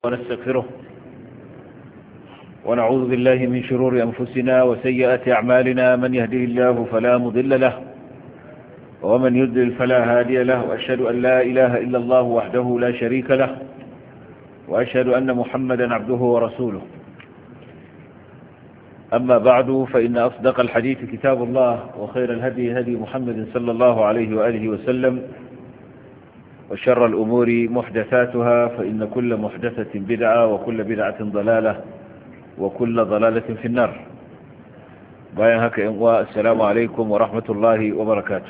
ونستغفره ونعوذ بالله من شرور أنفسنا وسيئات أعمالنا. من يهده الله فلا مضل له ومن يضلل فلا هادي له، وأشهد أن لا إله إلا الله وحده لا شريك له، وأشهد أن محمدا عبده ورسوله. أما بعد، فإن أصدق الحديث كتاب الله، وخير الهدي هدي محمد صلى الله عليه وآله وسلم، وشر الأمور محدثاتها، فإن كل محدثة بدعة وكل بدعة ضلالة وكل ضلالة في النار. باين هكا إنواء، السلام عليكم ورحمة الله وبركاته.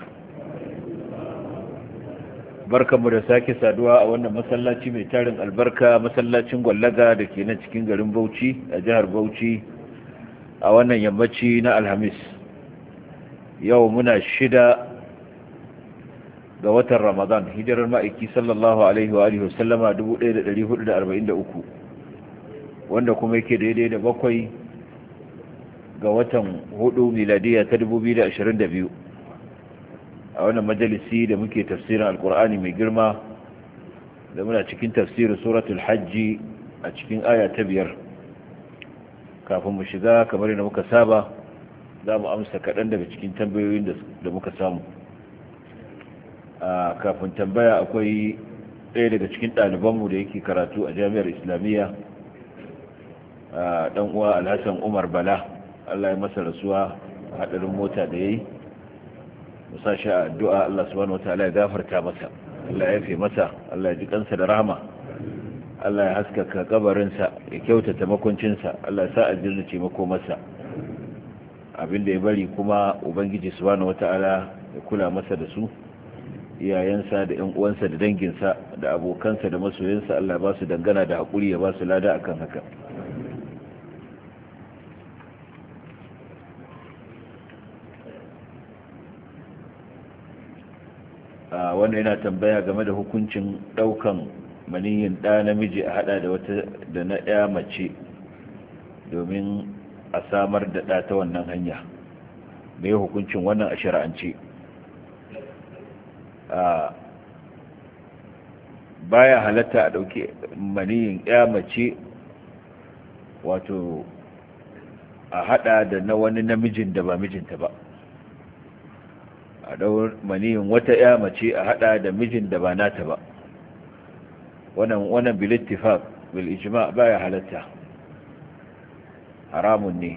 بركة مدساكي سادواء وانا مسلاتي ميتارن البركة، مسلاتي نغلقا دكي نتكين غرم بوشي أجهر بوشي وانا يمبتشي نا الهميس يومنا الشداء ga watan Ramadan, hijirar ma'aiki sallallahu alaihi wa alihi wasallama 1443, wanda kuma yake daidai da 7 ga watan 4 miladiya ta 2022. A wannan majalisi da muke tafsirin alkur'ani mai girma, da muna cikin tafsirin suratul hajji a cikin aya ta 5. Kafin mu shiga, kamar yadda muka saba, za mu amsa kaɗan daga cikin tambayoyin da muka samu. Kafin tambaya, akwai ɗaya daga cikin ɗalibanmu da yake karatu a jami'ar islamiyya, ɗan uwa alhassan umar bala. Allah ya masa rasuwa a haɗarin mota da ya yi. musa shi a addu'a Allah subhanahu wataala ya gafarta masa, Allah ya fi masa, Allah ya ji kansa da rahama, Allah ya haskaka kabarinsa, ya kyautata makoncinsa, Allah ya sa aljanna ce makomarsa. Abinda ya bari kuma ubangiji subhanahu wataala ya kula masa da su, iyayensa da ƴan uwansa da danginsa da abokansa da masoyansa. Allah ba su dangana da hakuri, ya ba su lada akan haka. Wannan yana tambaya game da hukuncin daukan maniyin ɗa namiji a hada da wata da na ɗaya mace domin a samar da ɗa ta wannan hanya. Me hukuncin wannan a shari'ance? Baya halatta a dauki maniyin ya mace wato a hada da na wani namijin da ba mijinta ba. A daur maniyin wata ya mace a hada da mijin da ba nata ba. Wannan bil ittifaq bil ijma' baya halatta, haramun ne.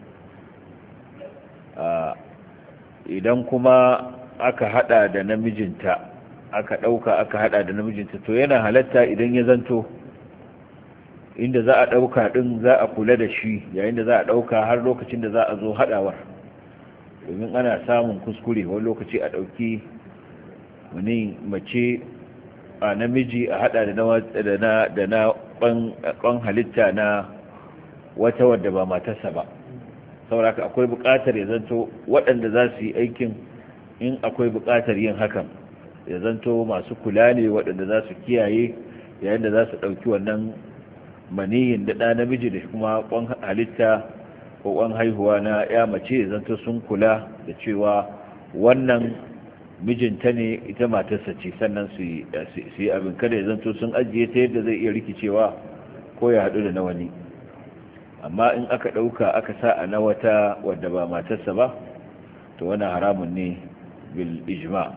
Idan kuma aka hada da namijinta, aka dauka aka hada da namijinta, to yana halatta idan ya zanto inda za a dauka din za a kula da shi yayin da za a dauka har lokacin da za a zo hadawar, domin ana samun kuskure wani lokaci a dauki wani mace a namiji a hada da na kwan halitta na wata wadda ba matarsa ba. saboda akwai bukatar ya zanto waɗanda za su yi aikin, in akwai buƙatar yin hakan, ya zanto masu kula ne waɗanda za su kiyaye yayin da za su ɗauki wannan maniyin da ɗa namiji da kuma ƙwan halitta ko ƙwan haihuwa na ya mace, ya zanto sun kula da cewa wannan mijinta ne, ita matarsa ce, sannan su yi abin. kada ya zanto sun ajiye ta yadda zai iya rikicewa ko ya haɗu da na wani. amma in aka ɗauka aka sa a na wata wadda ba matarsa ba, to wani haramun ne bil ijma'.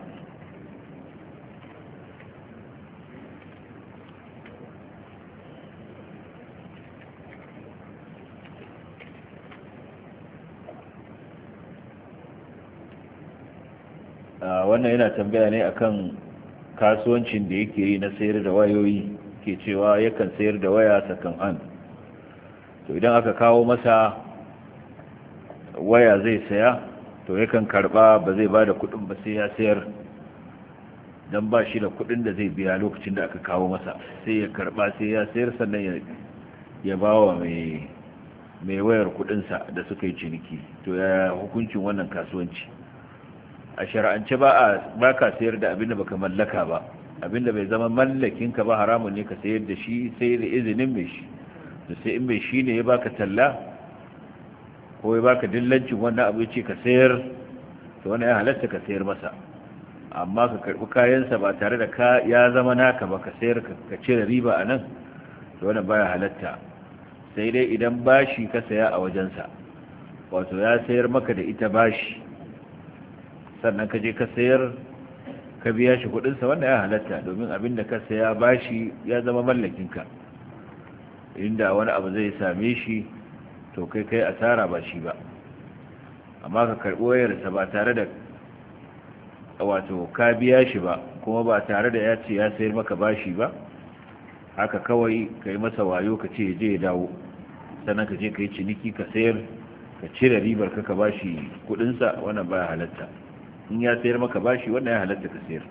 Wannan yana tambaya ne akan kasuwancin da yake yi na sayar da wayoyi, ke cewa yakan sayar da waya sakan an. to idan aka kawo masa waya zai saya, to yakan karba, ba zai ba da kudin ba sai ya sayar, don ba shi da kudin da zai biya lokacin da aka kawo masa. sai ya karba sai ya sayar, sannan ya ba wa mai wayar kudinsa da suka yi ciniki. to ya hukuncin wannan kasuwanci? A shar'ance ba ka sayar da abinda baka mallaka ba. Abinda bai zama mallakinka ba haramun ne ka sayar da shi sai da izinin mai shi. da sai in mai shi ne ya baka talla ko ya baka dillancin wannan abu ya ce ka sayar, to wannan ya halatta ka sayar masa. amma ka karbi kayansa ba tare da ya zama naka ba, ka sayar ka cire riba a nan, to wannan baya halatta. sai dai idan bashi ka saya a wajensa, wato ya sayar maka da ita bashi sannan ka je ka sayar ka biya shi kudinsa, wanda ya halatta, domin abinda ka saya bashi ya zama mallakinka. inda wani abu zai same shi to kai asara ba shi ba. amma ka karɓi wayarsa ba tare da wato ka biya shi ba, kuma ba tare da ya ce ya sayar maka bashi ba, haka kawai ka yi masa wayo ka ce je ya dawo, sannan ka je ka yi ciniki ka sayar ka cire ribar ka bashi kudinsa, wannan baya halatta. in ya sayar maka bashi wannan ya halatta ka sayar.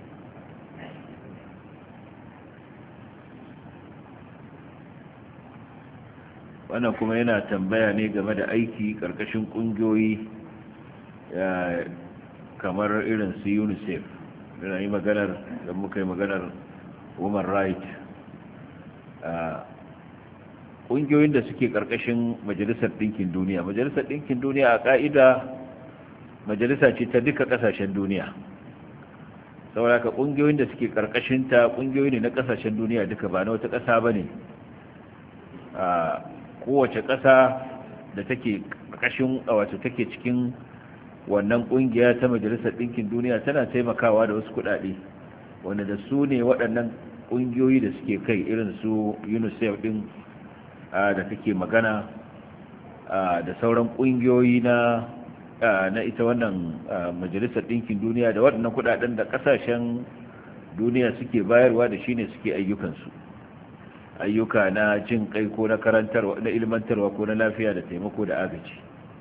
wannan kuma yana tambaya ne game da aiki karkashin kungiyoyi kamar irin su UNICEF. yana yi maganar da muka yi maganar human right. kungiyoyin da suke karkashin majalisar ɗinkin duniya, majalisar ɗinkin duniya a ƙa'ida majalisa ce ta duka ƙasashen duniya, saboda ka kungiyoyin da suke karkashinta kungiyoyi ne na ƙasashen duniya duka, ba na wata ƙasa ba ne. kowace ƙasa da take ƙarƙashin wato take cikin wannan ƙungiya ta majalisar ɗinkin duniya tana taimakawa da wasu kuɗaɗe wanda da su ne waɗannan ƙungiyoyi da suke kai, irin su UNICEF ɗin da kake magana, da sauran ƙungiyoyi na ita wannan majalisar ɗinkin duniya, da waɗannan kuɗaɗen da ƙasashen duniya suke bayarwa da shi ne suke ayyukansu, ayyuka na jin kai ko na karantarwa, na ilmantarwa ko na lafiya da taimako da agaji.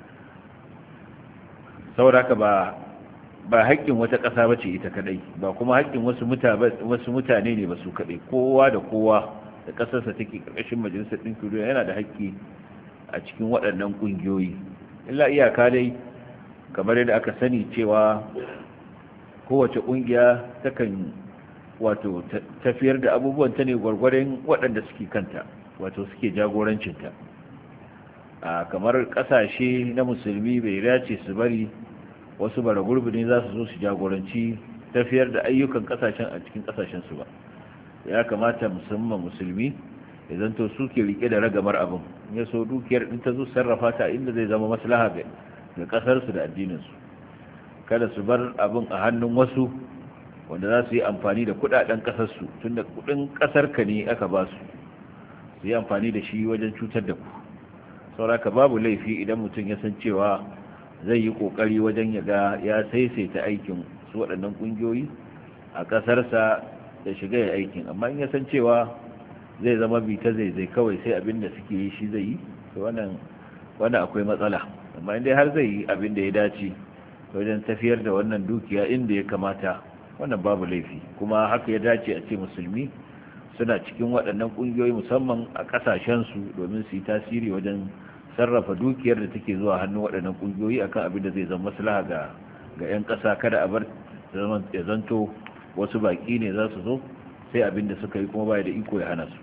saboda haka ba haƙƙin wata ƙasa ba ce ita kadai, ba kuma haƙƙin wasu mutane ne ba su kadai. kowa da kowa da ƙasarsa take ƙarƙashin majalisar ɗinkin duniya yana da haƙƙi a cikin waɗannan ƙungiyoyi. illa iyaka dai kamar yadda aka sani cewa kowace ƙungiya takan wato tafiyar da abubuwan ta ne gwargwaron waɗanda suke kanta, wato suke jagorancinta. kamar ƙasashe na musulmi bai dace su bari wasu bara gurbi ne za su zo su jagoranci tafiyar da ayyukan ƙasashen a cikin ƙasashensu ba. ya kamata musamman musulmi ya zanto suke rike da ragamar abin, ya so dukiyar in ta zo sarrafa ta inda zai zama maslaha ga ƙasarsu da addininsu, kada su bar abin a hannun wasu wanda za su yi amfani da kudaden kasarsu, tun da kudin kasar ka ne aka ba su yi amfani da shi wajen cutar da ku. sauraka babu laifi idan mutum ya san cewa zai yi kokari wajen ya ga ya saisaita aikin su waɗannan kungiyoyi a kasarsa da shiga ya aikin, amma in ya san cewa zai zama bita zai kawai sai abin da suke yi shi zai yi, to wannan akwai matsala. amma in dai har zai yi abin da ya dace wajen tafiyar da wannan dukiya inda ya kamata, wannan babu laifi. kuma haka ya dace a ce musulmi suna cikin waɗannan ƙungiyoyi musamman a ƙasashensu domin su yi tasiri wajen sarrafa dukiyar da take zuwa hannun waɗannan ƙungiyoyi akan abin da zai zama maslaha ga 'yan ƙasa. kada a bar ya zanto wasu baƙi ne za su zo sai abin da suka yi kuma baya da iko ya hana su.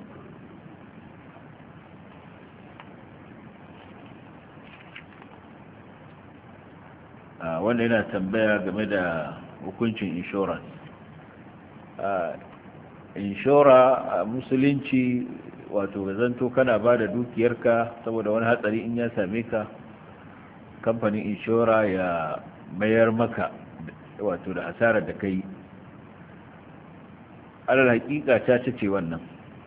wanda yana tambaya game da hukuncin insurance. inshora a musulunci wato zanto kana ba da dukiyarka saboda wani hatsari in ya same ka, kamfanin inshora ya mayar maka wato da hasarar da kai. alal hakika ta ce wannan,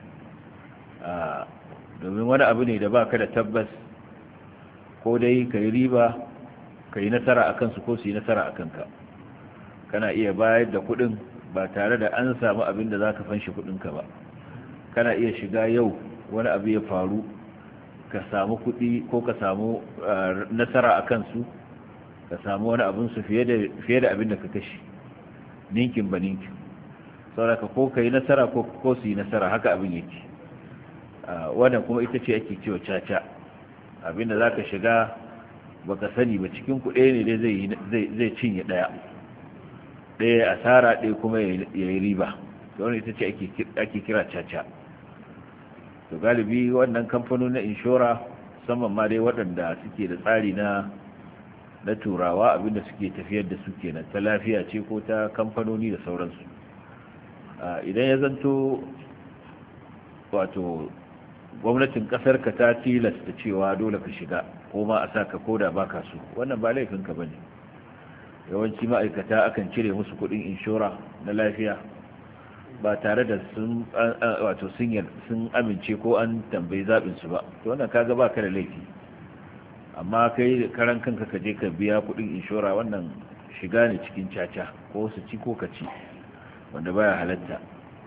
domin wani abu ne da baka da tabbas, ko dai ka yi riba ka yi nasara a kansu ko su yi nasara a kanka. kana iya bayar da kudin ba tare da an samu abin da za ka fanshi kudinka ba. kana iya shiga yau wani abu ya faru ka samu kudi ko ka samu nasara a kansu, ka samu wani abinsu fiye da abin da ka kashe, ninkin ba ninkin. sauraka ko ka yi nasara ko su yi nasara, haka abin yake. wannan kuma ita ce ake cewa caca, abinda za ka shiga baka sani ba, cikin kuɗe ne zai cinye ɗaya asara, ɗaya kuma ya yi riba. wani ita ce ake kira caca. to galibi wannan kamfanin na inshora, musamman ma dai waɗanda suke da tsari na turawa, abinda suke tafiyar da su kenan, ta lafiya ce ko ta kamfanoni da sauransu. idan ya zanto wato gwamnatin kasar ka ta tilasta cewa dole ka shiga ko ma a sa ka koda baka so, wannan ba laifin ka bane. yawanci ma'aikata akan cire musu kudin inshora na lafiya ba tare da sun wato sun amince ko an tambayi zabin su ba, to wannan kaga baka da laifi. amma kai karan kanka ka je ka biya kudin inshora, wannan shiga ne cikin caca, ko su ci ko ka ci, wanda baya halatta.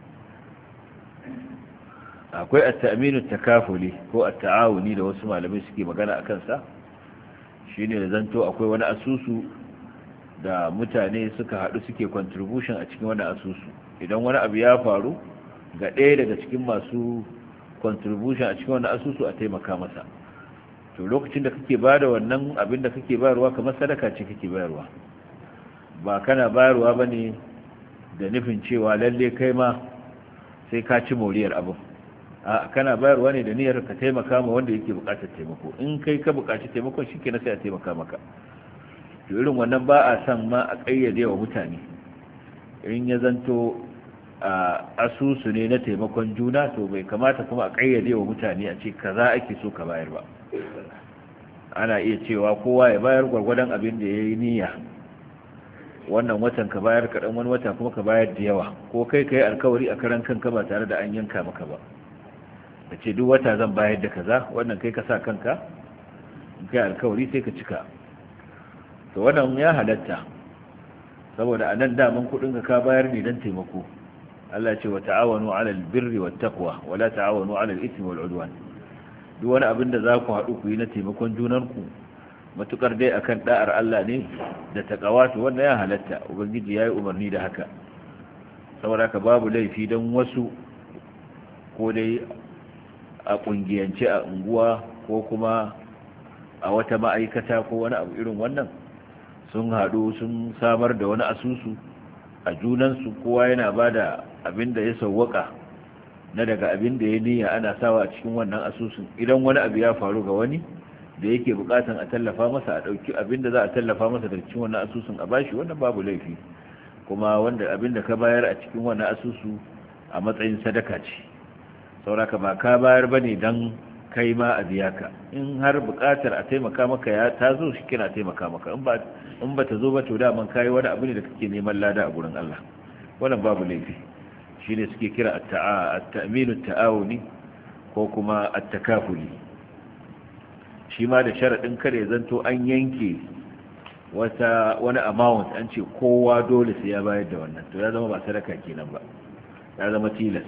akwai at-ta'minu takafuli ko at-ta'awuni da wasu malamai suke magana akan sa, shine da zanto akwai wani asusu da mutane suka hadu suke contribution a cikin wannan asusu. idan wani abu ya faru ga ɗaya daga cikin masu contribution a cikin wannan asusu a taimaka masa, to lokacin da kake bada wannan abin da kake bayarwa kamar sadaka ce kake bayarwa, ba kana bayarwa bane da nufin cewa lalle kai ma sai ka ci moriyar abu. a kana bayarwa ne da niyyar ka taimaka ma wanda yake bukatar taimako. in kai ka bukaci taimakon shikenan sai a taimaka maka. to irin wannan ba a san ma a kayyade wa mutane. in ya zanto asusu ne na taimakon juna, to bai kamata kuma a kayyade wa mutane a ce kaza ake so ka bayar ba. ana iya cewa kowa ya bayar gwargwadon abin da ya yi niyya. wannan watan ka bayar kaɗan, wani wata kuma ka bayar da yawa, ko kai ka yi alkawari a karan kanka ba tare da an yanka maka ba. ka ce duk wata zan bayar da kaza, wannan kai ka sa kanka, in kai alkawari sai ka cika. to wannan ya halatta, saboda a nan daman kudin ka bayar ne don taimako. Allah ce wa ta'awanu 'alal birri wat taqwa wa la ta'awanu 'alal ithmi wal 'udwan. duk wani abin da za ku haɗu ku yi na taimakon junanku, matukar dai akan da'ar Allah ne da taqwa, to wannan ya halatta. ubangiji yayi umarni da haka. saboda ka babu laifi don wasu, ko dai a kungiyance a unguwa ko kuma a wata ma'aikata ko wani abu irin wannan, sun haɗu sun samar da wani asusu a junansu, kowa yana ba da abin da ya sauwaka na daga abin da ya niyya ana sawa a cikin wannan asusun. idan wani abu ya faru ga wani da yake bukatan a tallafa masa, a ɗauki abin da za a tallafa masa daga cikin wannan asusun a bashi, wannan babu laifi. kuma wanda abin da ka bayar a cikin wannan asusu a matsayin sadaka ce, sauraka ba ka bayar ba ne don kai ma a biya ka. in har bukatar a taimaka maka ya ta zo, shi kina taimaka maka. in ba ta zo ba, to daman kayi wani abu ne da kake neman lada a gurin Allah, wannan babu laifi. shi ne suke kira at-ta'minu ta'awuni ko kuma at-takafuli. shi ma da sharaɗin kare zanto an yanke wani amount an ce kowa dole sai ya bayar da wannan, to ya zama ba sadaka kenan ba, ya zama tilas.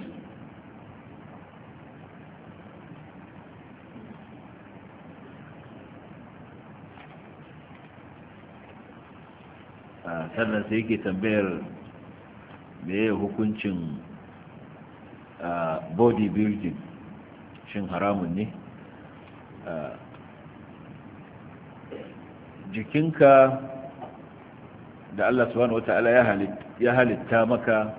sannan sai yake tambayar meye hukuncin bodybuilding, shin haramun ne? jikinka da Allah subhanahu wata'ala ya halitta maka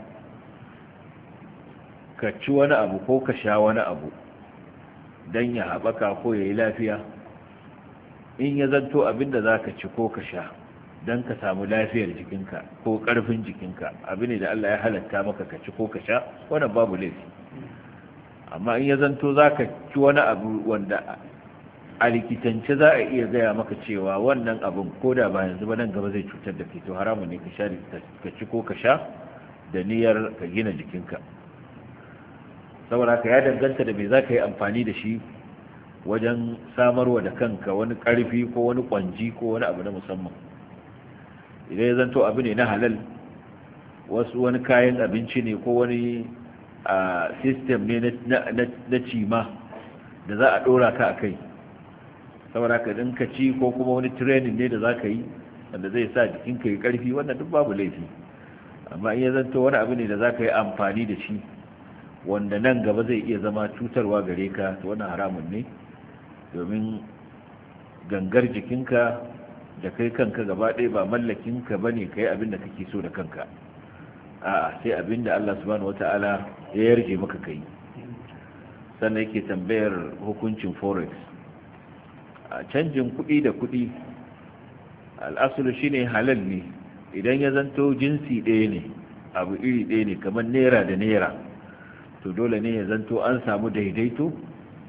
ka ci wani abu ko ka sha wani abu don ya haɓaka ko ya yi lafiya. in ya zanto abinda za ka ci ko ka sha don ka samu lafiyar jikinka ko ƙarfin jikinka, abu ne da Allah ya halatta maka ka ci ko ka sha, wannan babu laifi. amma in ya zanto za ka ci wani abu wanda a likitance za a iya gaya maka cewa wannan abin ko da ba yanzu ba nan gaba zai cutar da kai, to haramun ne ka ci ko ka sha da niyyar ka gina jikinka. saboda haka ya danganta da me za ka yi amfani da shi wajen samarwa da kanka wani ƙarfi ko wani ƙwanji ko wani abu na musamman. idan ya zanto abu ne na halal, wani kayan abinci ne ko wani system ne na cima da za a ɗora ka a kai, saboda ka ɗin ka ci ko kuma wani training ne da za ka yi wanda zai sa jikinka yi ƙarfi, wannan duk babu laifi. amma in ya zanto wani abu ne da za ka yi amfani da shi wanda nan gaba zai iya zama cutarwa gare ka, to wannan haramun ne. domin gangar jikinka da kai kanka gaba ɗaya ba mallakinka ba ne ka yi abin da kake so da kanka. a'a, sai abin da Allah subhanahu wata'ala ya yarje maka kai. sannan yake tambayar hukuncin forex, a canjin kuɗi da kuɗi. al'asulu shine halal ne idan ya zanto jinsi ɗaya ne, abu iri ɗaya ne, kamar naira da naira, to dole ne ya zanto an samu daidaito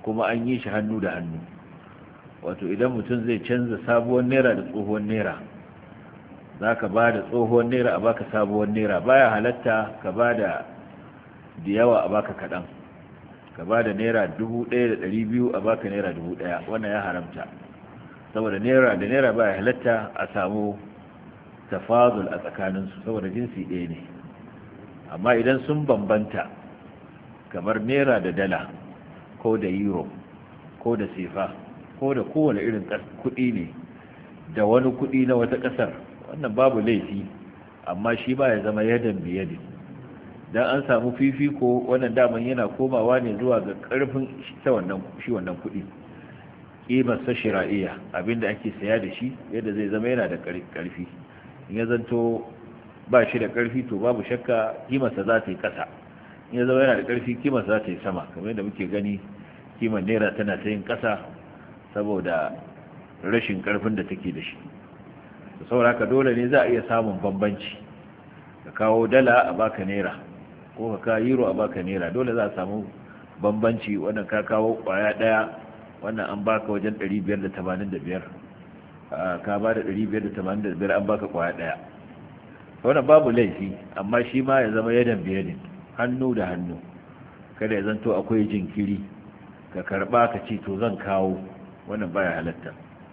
kuma an yi shi hannu da hannu. Wato idan mutum zai canza sabuwar naira da tsohuwar naira, za ka ba da tsohuwar naira a baka sabuwar naira. Baya halatta ka ba da yawa a baka kaɗan, ka ba da naira 1,200 a baka naira 1,000. Wannan ya haramta, saboda naira da naira baya halatta a samu tafazul a tsakaninsu, saboda jinsi ɗaya ne. Amma idan sun bambanta, kamar naira da dala, ko da euro, ko da sefa, ko da kowane irin kuɗi ne, da wani kuɗi na wata ƙasar, wannan babu laifi, amma shi ba ya zama yadan biyadin. Dan an samu fifiko, wannan daman yana komawa ne zuwa ga ƙarfin shi wannan kuɗi, ƙimarsa shira'iyya, abinda ake saya da shi yadda zai zama yana da ƙarfi. In ya zanto ba shi da ƙarfi, to babu shakka ƙimarsa za ta yi ƙasa. In ya zama yana da ƙarfi, ƙimarsa za ta yi sama, kamar yadda muke gani ƙimar naira tana ta yin ƙasa saboda rashin ƙarfin da take da shi. Saboda haka dole ne za a iya samun bambanci, ka kawo dala a baka naira, ko ka kawo euro a baka naira, dole za a samu bambanci. Wannan ka kawo kwaya daya, wannan an baka wajen 585, ka ba da 585 an baka kwaya daya. Wannan babu laifi, amma shi ma ya zama yadan biyadin, hannu da hannu, kada ya zanto akwai jinkiri, ka karba ka ce to zan kawo, wannan baya halatta.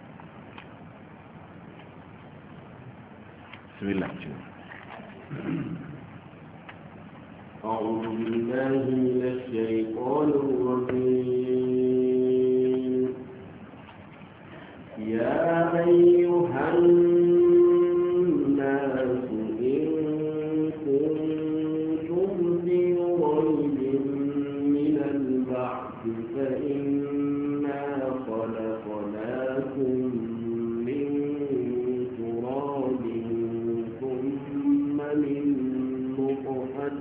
bismillah. أعوذ بالله من الشيطان الرجيم. يا أيها الناس إن كنتم في ريب من البعث فإنا خلقناكم من تراب ثم من نطفة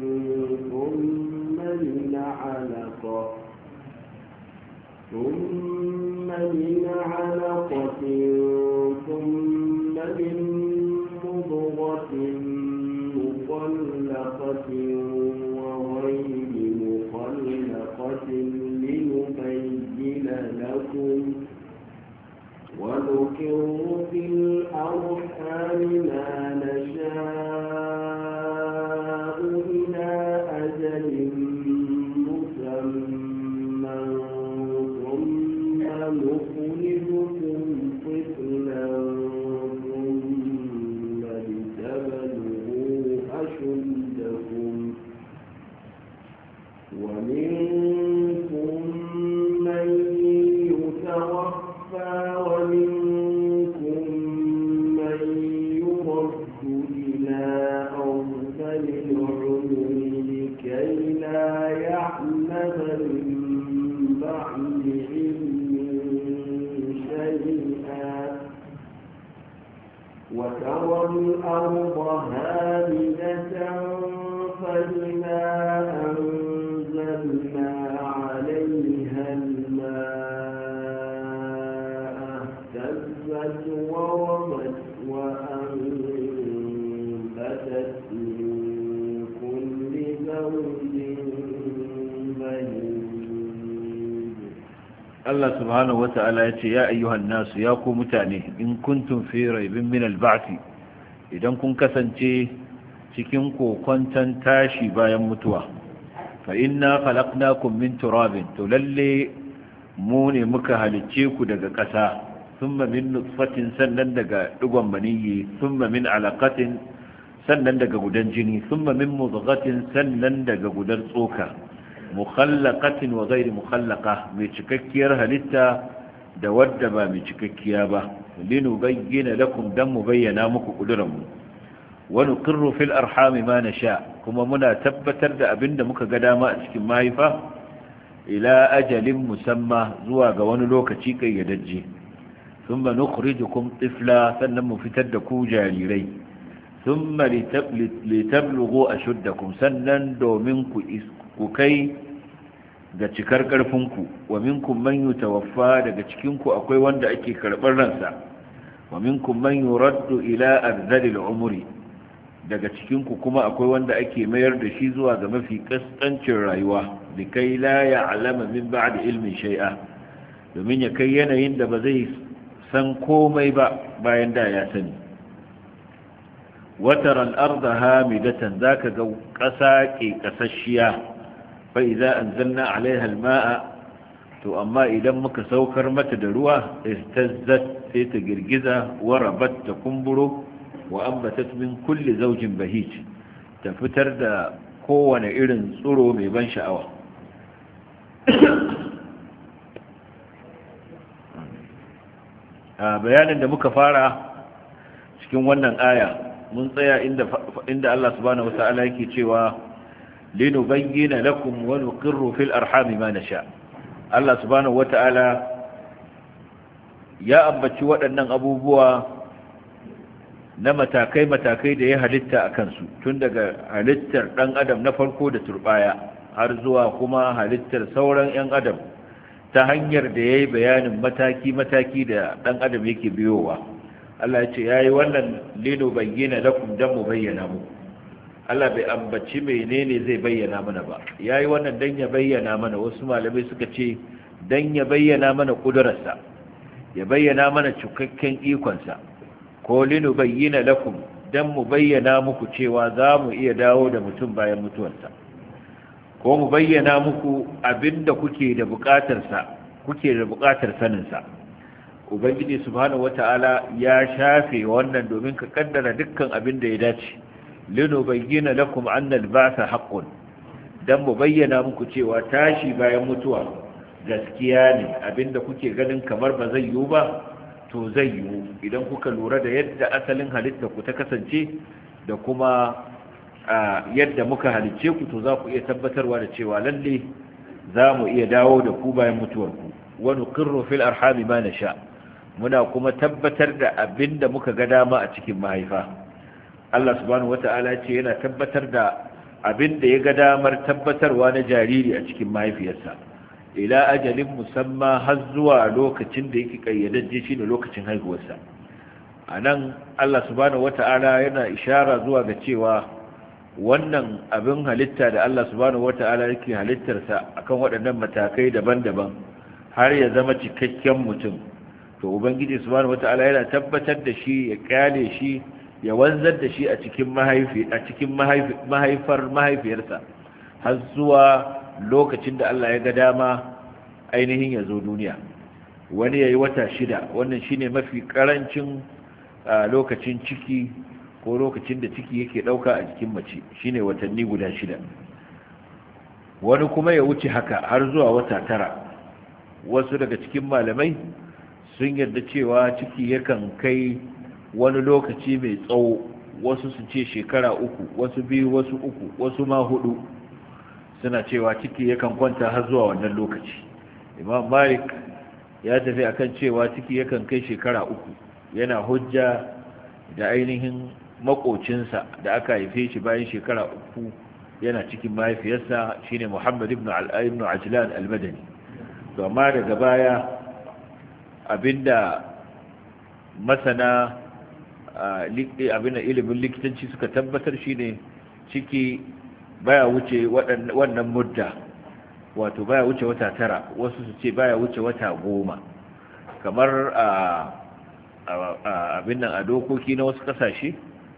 ثم من علقة ثم من مضغة مخلقة وغير مخلقة لنبين لكم ونقر في الأرحام ما نشاء إلى أجل نخرجكم طفلا ثم لتبلغوا أشدكم ومنكم من يتوفى ومنكم من يرد إلى أرذل العمر لكي لا يعلم من بعد وترى الأرض هامدة فإذا أنزلنا عليها الماء اهتزت وربت وأنبتت من كل زوج بهيج. Allah subhanahu wata'ala ya ce, ya ayyuhan nasu, ya ku mutane, in kuntum fi raibin min al-ba'th, idan kun kasance cikin kokwanton tashi bayan mutuwa, fa inna khalaqnakum min turabin, to lalle mu ne muka halicce ku daga ƙasa, thumma min nutfatin, sannan daga digon maniyyi, thumma min alaqatin, sannan daga gudan jini, thumma min mudghatin, sannan daga gudan tsoka, mukhallaqatin wa ghairi mukhallaqa, mai cikakkiyar halitta da wadda ba mai cikakkiya ba, linubayyana lakum, dan mu bayyana muku kuduranmu, wa nuqirru fil arhami ma nasha, kuma muna tabbatar da abinda muka ga dama a cikin mahaifa, ila ajalin musamma, zuwa ga wani lokaci kayyadajje, thumma nukhrijukum tifla, sannan mu fitar da ku jarirai, thumma litablughu ashuddakum, sannan domin ku kai ga cikar ƙarfinku, wa minkum man yutawaffa, daga cikinku akwai wanda ake karɓar ransa, wa minkum man yuraddu ila arzalil umri, daga cikinku kuma akwai wanda ake mayar da shi zuwa ga mafi kaskancin rayuwa, likai la ya'lama min ba'di ilmin shay'a domin ya kai yanayin da ba zai san komai ba bayan da ya sani watar al'arda hamidatan zaka ga ƙasa ke ƙasashiya fa idza anzalna 'alayha al-ma'a to amma idan muka saukar mata da ruwa istazzat sai ta girgiza wa rabat ta kumburo wa ambatat min kulli zawjin bahij ta fitar da kowane irin tsiro mai ban sha'awa a bayanin da muka fara cikin wannan aya mun tsaya inda Allah subhanahu wata'ala yake cewa linubayyana lakum wa nuqirru fil arham ma nasha Allah subhanahu wata'ala ya ambaci waɗannan abubuwa na matakai-matakai da ya halitta a kansu tun daga halittar ɗan adam na farko da turbaya har zuwa kuma halittar sauran 'yan adam ta hanyar da ya yi bayanin mataki-mataki da ɗan adam yake biyowa Allah ya ce ya yi wannan lino bayyana lakum don mu bayyana mu Allah bai ambaci menene zai bayyana mana ba ya yi wannan don ya bayyana mana wasu malamai suka ce don ya bayyana mana ƙudurarsa ya bayyana mana cikakken ikonsa ko lino bayyana lakum don mu bayyana muku cewa za mu iya dawo da mutum bayan mutuwarsa ko mu bayyana muku abinda kuke da buƙatar saninsa ubangiji subhanahu wata'ala ya shafe wannan domin ka kaddara dukkan abin da ya dace lino bayyana lakum anna al-ba'sa haqqun dan mu bayyana muku cewa tashi bayan mutuwa gaskiya ne abinda kuke ganin kamar ba zai yiwu ba to zai yiwu idan kuka lura da yadda asalin halitta ku ta kasance da kuma yadda muka halicce ku to za ku iya tabbatarwa da cewa lalle za mu iya dawo da ku bayan mutuwarku wani kirro fil arhami ma na sha muna kuma tabbatar da abin da muka ga dama a cikin mahaifa Allah subhanahu wata'ala ce yana tabbatar da abin da ya ga damar tabbatarwa na jariri a cikin mahaifiyarsa ila ajalin musamma har zuwa lokacin da yake kayyadajje shi da lokacin haihuwarsa a nan Allah subhanahu wata'ala yana ishara zuwa ga cewa wannan abin halitta da Allah subhanahu wata'ala yake halittarsa akan waɗannan matakai daban-daban har ya zama cikakken mutum to ubangiji subhanahu wata'ala yana tabbatar da shi ya kyale shi ya wanzar da shi a cikin mahaifar mahaifiyarsa har zuwa lokacin da Allah ya ga dama ainihin ya zo duniya wani yayi wata 6 wannan shine mafi karancin lokacin ciki ko lokacin da ciki yake dauka a jikin mace shine watanni guda 6 wani kuma ya wuce haka har zuwa wata 9 wasu daga cikin malamai sun yarda cewa ciki yakan kai wani lokaci mai tsawo wasu su ce shekara 3 wasu 2 wasu 3 wasu ma 4 suna cewa ciki yakan kwanta har zuwa wannan lokaci imam malik ya tafi akan cewa ciki yakan kai shekara 3 yana hujja da ainihin makocinsa da aka haife shi bayan shekara 3 yana cikin mahaifiyarsa shine Muhammad ibn Ajlan al-Madani to amma daga baya abinda masana abinda ilimin likitanci suka tabbatar shine ciki baya wuce wannan mudda wato baya wuce wata 9 wasu su ce baya wuce wata 10 kamar abin nan a dokoki na wasu kasashe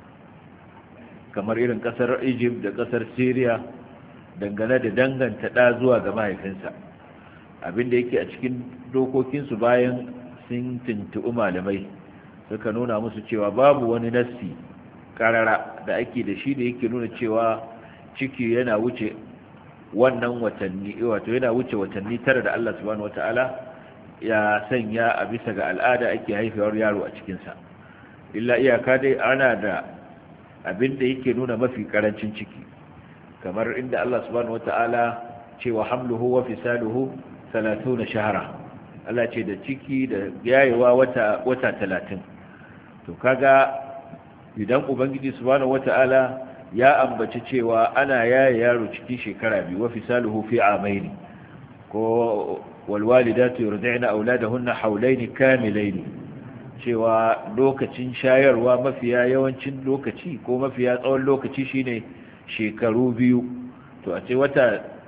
kamar irin kasar Egypt da kasar Syria dangane da danganta da zuwa ga mahaifinsa abinda yake a cikin dokokinsu bayan sun tuntuɓi malamai suka nuna musu cewa babu wani nassi karara da ake da shi da yake nuna cewa ciki yana wuce wannan watanni wato yana wuce watanni 9 da Allah subhanahu wataala ya sanya a bisa ga al'ada ake haifewar yaro a cikinsa illa iyaka dai ana da abin da yake nuna mafi karancin ciki kamar inda Allah subhanahu wataala cewa hamluhu wa fisaluhu 30 shahara Allah ce da ciki da yayewa wata 30 to kaga idan ubangiji subhanahu wataala ya ambaci cewa ana yaye yaro cikin shekara 2 wa fisaluhu fi amaini ko walwalidatu yurdi'na auladahunna hawlayn kamilayn cewa lokacin shayarwa mafiya yawancin lokaci ko mafiya tsawon lokaci shine shekaru 2 to a ce wata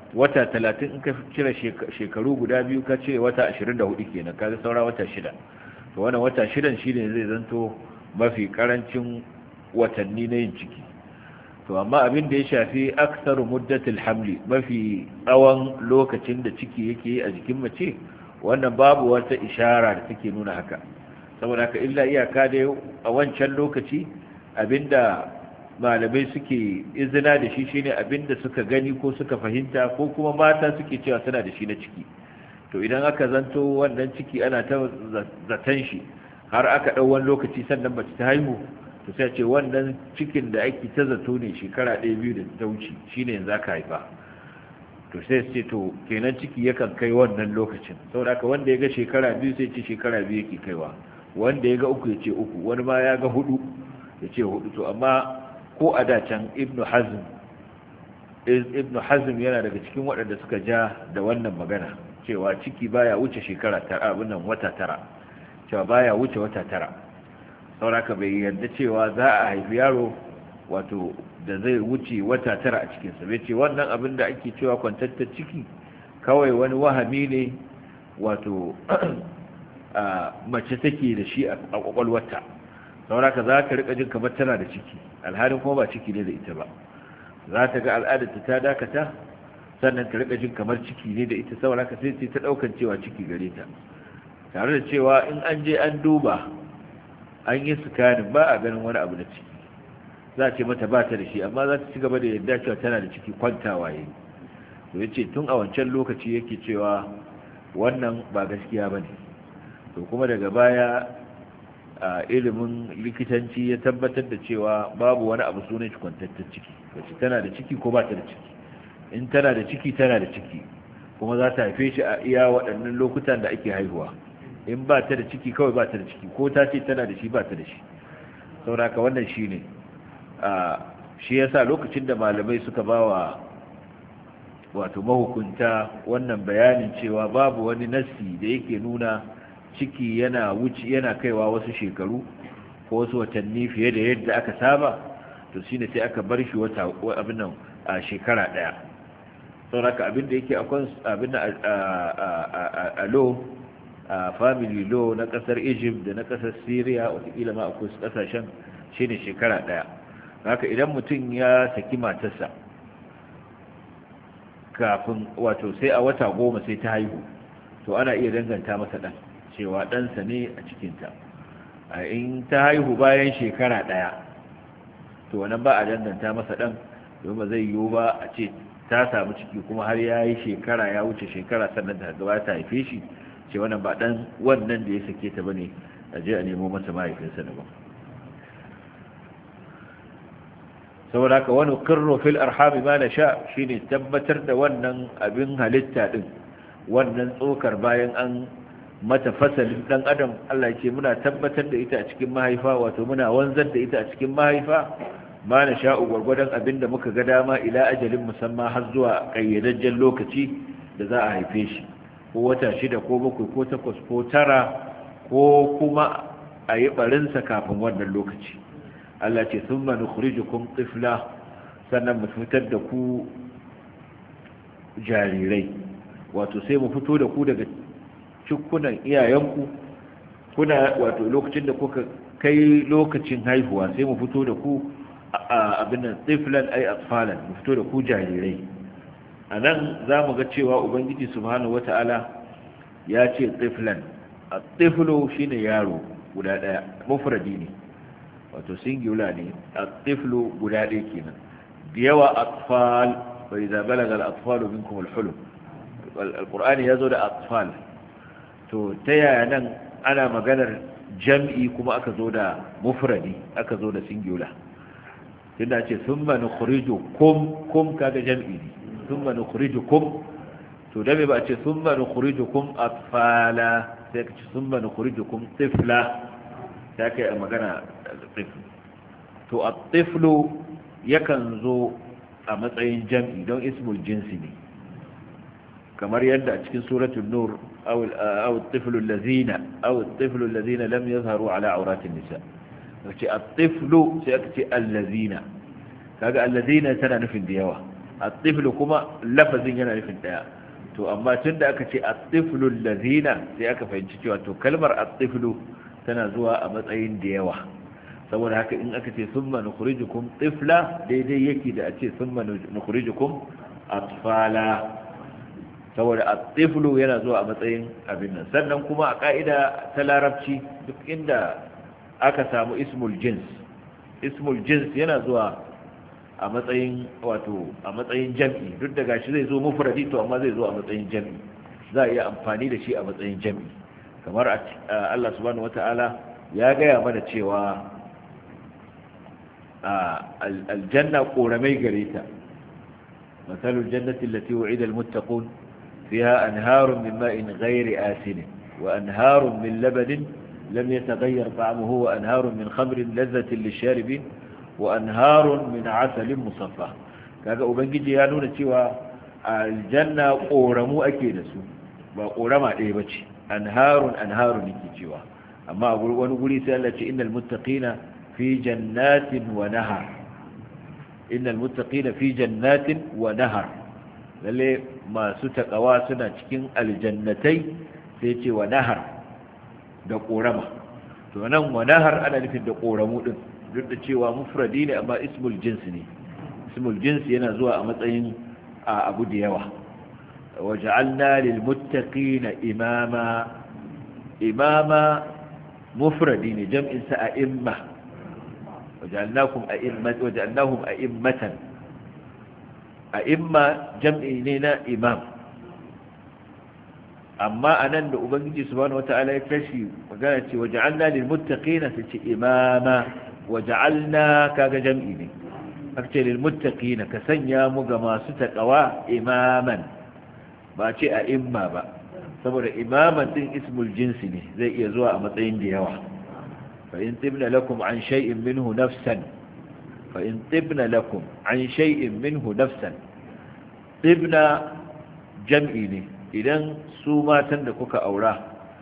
wata 30 in ka cire shekaru guda biyu ka ce wata 24 kenan kaga saura wata 6. to wannan wata 6 shine zai zanto mafi karancin watanni na yin ciki. to amma abin da ya shafi aksaru muddatul hamli, mafi tsawon lokacin da ciki yake yi a jikin mace, wannan babu wata ishara da take nuna haka. saboda haka illa iyaka dai a wancan lokaci abinda malamai suke izina da shi shine abinda suka gani ko suka fahimta ko kuma mata suke cewa suna da shi na ciki. to idan aka zanto wannan ciki ana ta zaton shi har aka ɗau wani lokaci sannan mace ta haihu, to sai ce wannan cikin da ake ta zato ne shekara 1-2 da ta wuce shine yanzu aka haifa. to sai ce to kenan ciki yakan kai wannan lokacin. saboda haka wanda ya ga shekara 2 sai ce shekara 2 yake kaiwa, wanda ya ga 3 ya ce 3, wani ma ya ga 4 ya ce 4. to amma ko a da can ibnu hazm yana daga cikin waɗanda suka ja da wannan magana cewa ciki baya wuce shekara 9, abin nan wata 9, cewa baya wuce wata 9. sauraka bai yarda cewa za a haifi yaro wato da zai wuce wata 9 a cikinsa. bai ce wannan abin da ake cewa kwantattar ciki kawai wani wahami ne wato mace take da shi a kwakwalwata. sauraka za ka rika jin kamar tana da ciki, alhalin kuma ba ciki ne da ita ba. za ta ga al'adarta ta dakata, sannan ta rika jin kamar ciki ne da ita, sauraka sai ta daukan cewa ciki gare ta, tare da cewa in an je an duba an yi sikanin ba a ganin wani abu na ciki. za a ce mata ba ta da shi, amma za ta ci gaba da yadda cewa tana da ciki, kwantawa yayi. to yace tun a wancan lokaci yake cewa wannan ba gaskiya bane. to kuma daga baya a ilimin likitanci ya tabbatar da cewa babu wani abu sunan shi kwantattar ciki. wace tana da ciki ko ba ta da ciki. in tana da ciki tana da ciki, kuma za ta haife shi a iya waɗannan lokutan da ake haihuwa. in ba ta da ciki kawai ba ta da ciki, ko ta ce tana da shi ba ta da shi. sauraka wannan shi ne shi yasa lokacin da malamai suka ba wa wato mahukunta wannan bayanin cewa babu wani nassi da yake nuna ciki yana kaiwa wasu shekaru ko wasu watanni fiye da yadda aka saba, to shine sai aka bar shi abin nan a shekara 1. sauraka abin da yake abin a family law na kasar Egypt da na kasar Syria, watakila ma akwai kasashen, shine shekara 1. haka idan mutum ya saki matarsa kafin wato sai a wata 10 sai ta haihu, to ana iya danganta masa dan cewa ɗansa ne a cikinta. in ta haihu bayan shekara 1, to wannan ba a danganta masa dan, domin ba zai yiwu ba a ce ta samu ciki kuma har ya yi shekara, ya wuce shekara sannan ta gaba ta haife shi, ce wannan ba dan wannan da ya sake ta bane, a je a nemo masa mahaifinsa daban. saboda haka wani kirro fil arhami ma nasha shine tabbatar da wannan abin halitta din, wannan tsokar bayan an mata fasalin dan adam. Allah ce muna tabbatar da ita a cikin mahaifa, wato muna wanzar da ita a cikin mahaifa ma nasha gwargwadon abinda muka ga dama, ila ajalin musamma har zuwa kayyadajjen lokaci da za a haife shi, ko wata 6 ko 7 ko 8 ko 9, ko kuma a yi barinsa kafin wannan lokaci. Allah ce thumma nukhrijukum tifla, sannan mu fitar da ku jarirai, wato sai mu fito da ku daga cikunan iyayenku, kuna wato lokacin da kuka kai lokacin haihuwa sai mu fito da ku abin nan tiflan ay atfalan, mu fito da ku jarirai. anan zamu ga cewa ubangiji subhanahu wata'ala ya ce tiflan. at-tiflu shine yaro guda daya, mufradi ne, wato singular ne. at-tiflu guda daya kenan. da yawa atfal, fa idza balaga al-atfalu minkum al-hulum, al-qur'ani yazo da atfal. to ta yaya nan ana maganar jam'i kuma aka zo da mufradi, aka zo da singular? tunda ce thumma nukhrijukum, kaga jam'i ne. thumma nukhrijukum, to da me ba ce thumma nukhrijukum atfala, sai ka ce thumma nukhrijukum tifla, sai kai magana tifl. to at-tiflu yakan zo a matsayin jam'i don ismul jinsi ne, kamar yadda a cikin suratul nur aw at-tiflu allazina lam yazharu ala awratin nisa. kace at-tiflu sai aka ce allazina, kaga allazina tana nufin da yawa, at-tiflu kuma lafazin yana nufin daya to amma tunda aka ce at-tiflu allazina sai aka fahimci cewa to kalmar at-tiflu tana zuwa a matsayin da yawa saboda haka in aka ce summa nukhrijukum tifla daidai yake da a ce summa nukhrijukum atfala saboda at-tiflu yana zuwa a matsayin abin nan sannan kuma a ka'ida ta larabci duk inda aka samu ismul jins yana zuwa a matsayin jam'i duk da gashi zai zo mufradi to amma zai zo a matsayin jam'i za a iya amfani da shi a matsayin jam'i kamar Allah subhanahu wata'ala ya gaya mana cewa aljanna koramai gare ta masalul jannati allati wu'ida almuttaqun fiha anharun min ma'in ghairi asin wa anharun min labanin lam yataghayyar ta'amuhu wa anharun min khamrin ladhatin lisharibin wa anharun min 'asalin musaffa kaga ubangiji ya nuna cewa aljanna koramu ake da su ba korama ɗaya bace anharun yake cewa amma a wani guri sai Allah ce innal muttaqina fi jannatin wa nahar innal muttaqina fi jannatin wa nahar lalle masu takawa suna cikin aljannatai sai ce wa nahar da korama to nan wa nahar ana nufin da koramu din duk da cewa mufradi ne amma ismul jins ne ismul jins yana zuwa a matsayin abu da yawa waja'alna lil muttaqina imama mufradi ne jam'in sa a'imma waja'alnahum a'immatan a'imma jam'i ne na imam amma anan da ubangiji subhanahu wata'ala ya kashi magana ce waja'alna lil muttaqina sai ce imama waja'alna kaga jam'i ne akce lil muttaqina ka sanya mu ga masu taqwa imaman ba ce a imma ba saboda imaman din ismul jinsi ne zai iya zuwa a matsayin da yawa fa in tibna lakum an shay'in minhu nafsan fa in tibna lakum an shay'in minhu nafsan tibna jam'i ne idan su matan da kuka aura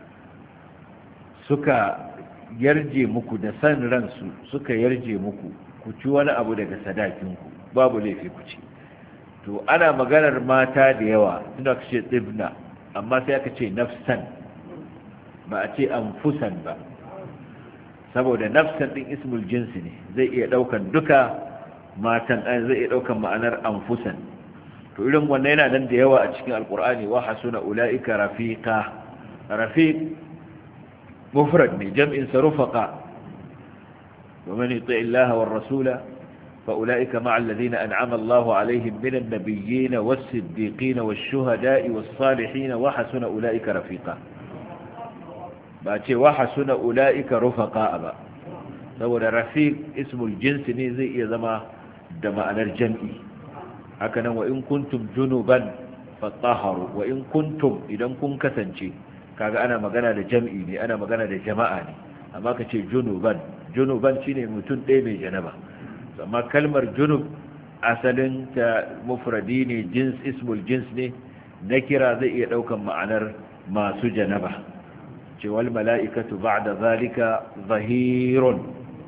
suka yarje muku da san ransu suka yarje muku ku ci wani abu daga sadakinku babu laifi ku ci to ana maganar mata da yawa tunda aka ce tsibna amma sai aka ce nafsan ba a ce anfusan ba saboda nafsan din ismul jinsi ne zai iya daukan duka matan zai iya daukan ma'anar anfusan to irin wannan yana nan da yawa a cikin alqur'ani wa hasuna ulaika rafiqa rafiq مفرد من جمع سرفقا ومن يطع الله والرسول فأولئك مع الذين أنعم الله عليهم من النبيين والصديقين والشهداء والصالحين وحسن أولئك رفيقا بأتي وحسن أولئك رفقاء لو رفيق اسم الجنس نزي إذا دماء الجمع هكذا وإن كنتم جنبا فطهروا وإن كنتم إذا كن كسنشي kaga ana magana da jam'i ne ana magana da jama'a ne amma ka ce junuban shine mutum ɗaya mai janaba amma kalmar junub asalin ta mufradi ne ismul jins ne na kira zai iya ɗaukan ma'anar masu janaba ce wal mala'ikatu ba'da zalika zahirun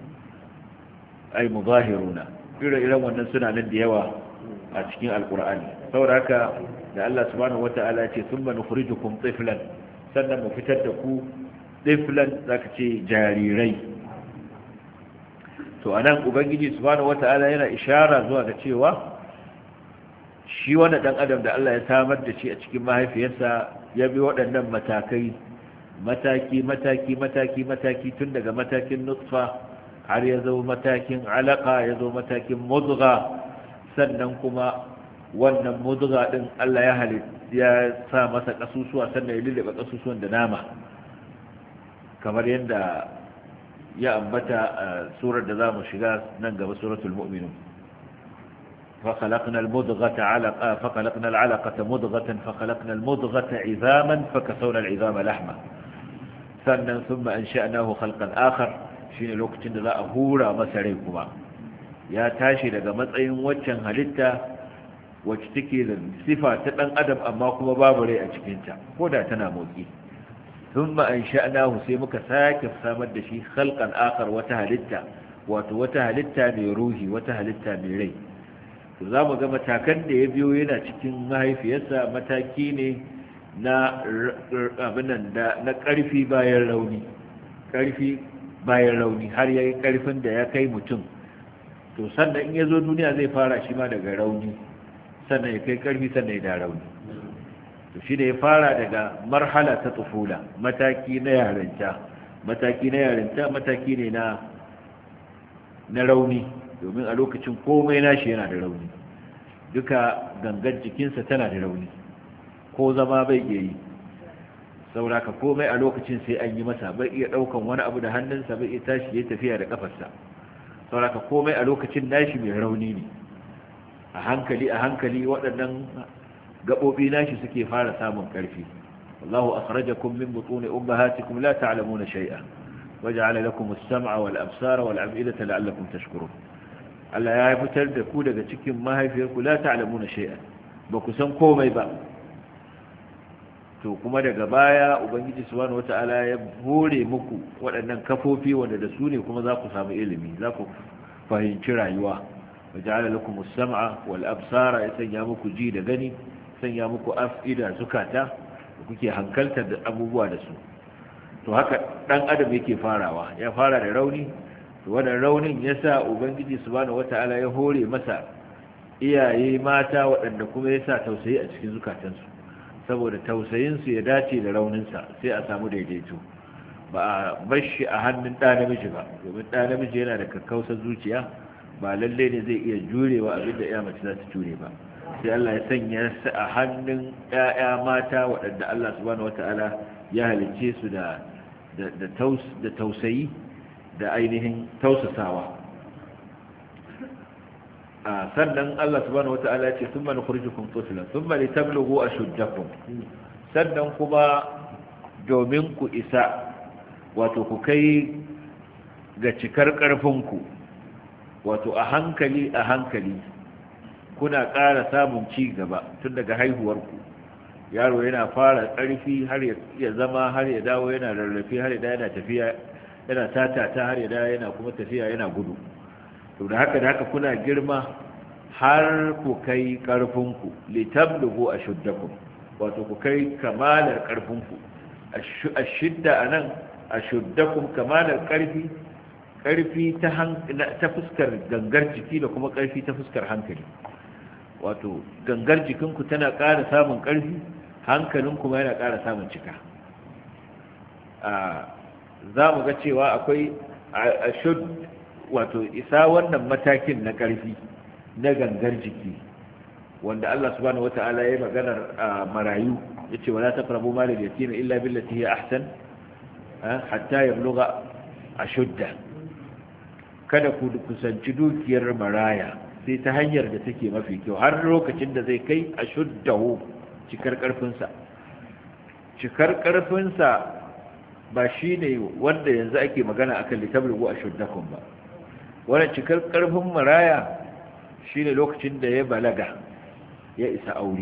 ay mudahiruna irin wannan suna nan da yawa a cikin alqur'ani saboda haka da Allah subhanahu wata'ala ya ce thumma nukhrijukum tiflan sannan mu fitar da ku ɗiflan za ka ce jarirai to a nan ubangiji subhanahu wata'ala yana ishara zuwa ga cewa shi wanda ɗan adam da Allah ya samar da shi a cikin mahaifiyarsa ya bi waɗannan matakai mataki tun daga matakin nutfa har ya zo matakin alaka ya zo matakin mudgha sannan kuma wannan mudgha din Allah ya sa masa kasusuwa sannan ya lullube kasusuwan da nama kamar yadda ya ambata a surar da zamu shiga nan gaba suratul mu'minun فخلقنا المضغة علقة فخلقنا العلقة مضغة فخلقنا المضغة عظاما فكسونا العظام لحما ثم أنشأناه خلقا آخر شين الوقت لا أهورا مساريكما يا تاشي لغا مطعين وچن هلتا wacce take da sifa ta dan adam amma kuma babu rai a cikinta ko da tana motsi thumma ansha'nahu sai muka sake samar da shi khalqan akhar wata halitta mai ruhi wata halitta mai rai to za mu ga matakan da ya biyo yana cikin mahaifiyarsa mataki ne na abinan da na ƙarfi bayan rauni har ya yi ƙarfin da ya kai mutum, to sannan in ya zo duniya zai fara shi ma daga rauni sannan ya kai ƙarfi sannan ya da rauni. To shi da ya fara daga marhala ta tsufula, mataki na yarinta mataki ne na rauni, domin a lokacin komai nashi yana da rauni, duka gangar jikinsa tana da rauni, ko zama bai iya yi, sauraka komai a lokacin sai an yi masa, bai iya daukan wani abu da hannunsa, bai iya tashi ya tafiya da kafarsa, sauraka komai a lokacin nashi mai rauni ne. A hankali waɗannan gaɓoɓi nashi suke fara samun ƙarfi. wallahu akhrajakum min butuni ummahatikum la ta'lamuna shay'a waja'ala lakum as-sam'a wal absara wal af'idata la'allakum tashkurun. Allah ya fitar da ku daga cikin mahaifiyarku la ta'lamuna shay'a, ba ku san komai ba. To kuma daga baya ubangiji subhanahu wata'ala ya hore muku waɗannan kafofi wanda da su ne kuma za ku samu ilimi, za ku fahimci rayuwa. waja'ala lakum as-sam'a wal absara, ya sanya muku ji da gani, sanya muku af'ida zukata da kuke hankaltar da abubuwa da su. To haka dan adam yake farawa, ya fara da rauni, to wannan raunin yasa ubangiji subhanahu wata'ala ya hore masa iyaye mata waɗanda kuma yasa tausayi a cikin zukatansu, saboda tausayinsu ya dace da rauninsa sai a samu daidaito. Ba a bar shi a hannun ɗa namiji ba, domin ɗa namiji yana da kakkausar zuciya, ba lalle ne zai iya jurewa abin da ya mace za ta jure ba. Sai Allah ya sanya su a hannun ƴaƴa mata waɗanda Allah subhanahu wata'ala ya halicce su da tausayi da ainihin tausasawa. Sannan Allah subhanahu wata'ala ya ce thumma nukhrijukum tiflan thumma litablughu ashuddakum, sannan kuma domin ku isa, wato ku kai ga cikar ƙarfinku, wato a hankali kuna ƙara samun ci gaba tun daga haihuwarku. Yaro yana fara ƙarfi har ya zama, har ya dawo yana rarrafe, har ya dawo yana tafiya, yana tatata, har ya dawo yana kuma tafiya yana gudu. To da haka kuna girma har ku kai ƙarfinku, litablugu ashuddakum, wato ku kai kamalar ƙarfinku. Ashidda anan ashuddakum, kamalar ƙarfi ta fuskar gangar jiki da kuma ƙarfi ta fuskar hankali. Wato gangar jikinku tana ƙara samun ƙarfi, hankalin kuma yana ƙara samun cika. Za mu ga cewa akwai ashud, wato isa wannan matakin na ƙarfi na gangar jiki, wanda Allah subhanahu wata'ala ya yi maganar marayu, ya ce wala taqrabu mal al-yatim illa billati hiya ahsan hatta yablugha ashudda. Kada ku kusanci dukiyar maraya sai ta hanyar da take mafi kyau, har lokacin da zai kai ashuddahu, cikar ƙarfinsa. Cikar ƙarfinsa ba shi ne wanda yanzu ake magana akan litablugu ashuddakum ba. Wannan cikar ƙarfin maraya shi ne lokacin da ya balaga, ya isa aure.